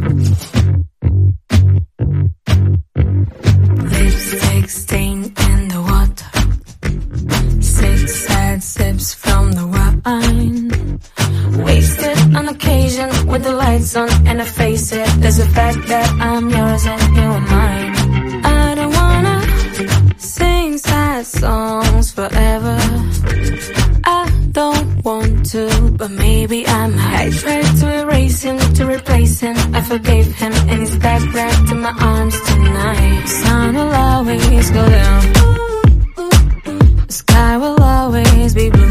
Lipstick stain in the water, 6 sad sips from the wine. Wasted on occasion with the lights on and I face it. There's a fact that I'm yours and you are mine. I don't wanna sing sad songs forever. I don't want to, but maybe I might. I tried to erase him, to replace him. I forgave him and he's back wrapped in my arms tonight. The sun will always go down, the sky will always be blue.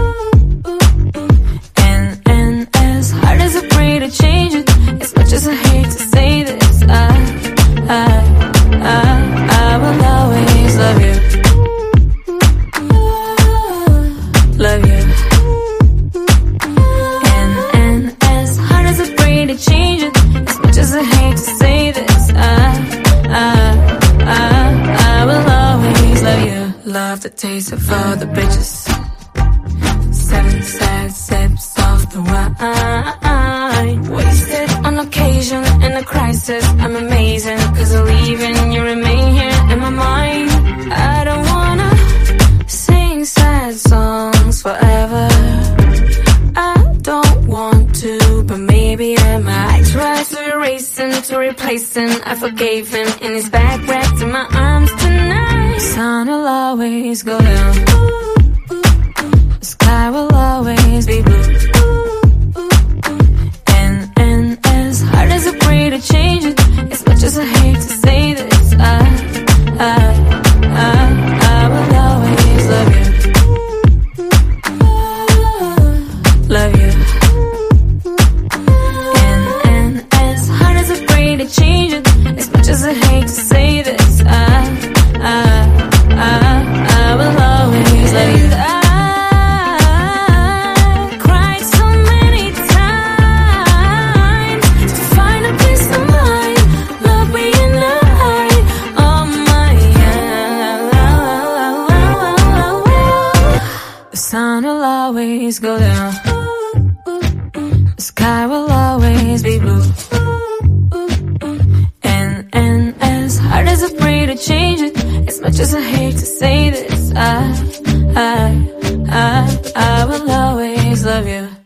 And as hard as I pray to change it, as much as I hate to say this, I will always love you. Love you. And as hard as I pray to change it, as much as I hate to say this, I will always love you. Love the taste of all the bitches, 7 sad sips of the wine. Wasted on occasion in a crisis. I'm amazing, cause I leave and you remain here in my mind. I don't wanna sing sad songs forever. I don't want to, but maybe I might. I tried to erase him, to replace him. I forgave him and he's back wrapped in my arms tonight. The sun will always go down, the sky will always be blue. And as hard as I pray to change it, as much as I hate to say this, I will always love you. Love you. And as hard as I pray to change it, as much as I hate to say this, I will always love you. I cried so many times to find a peace of mind. Love reunite. Oh my, the sun will always go down, the sky will always be blue. And as hard as I pray to change it, as much as I hate to say this, I will always love you.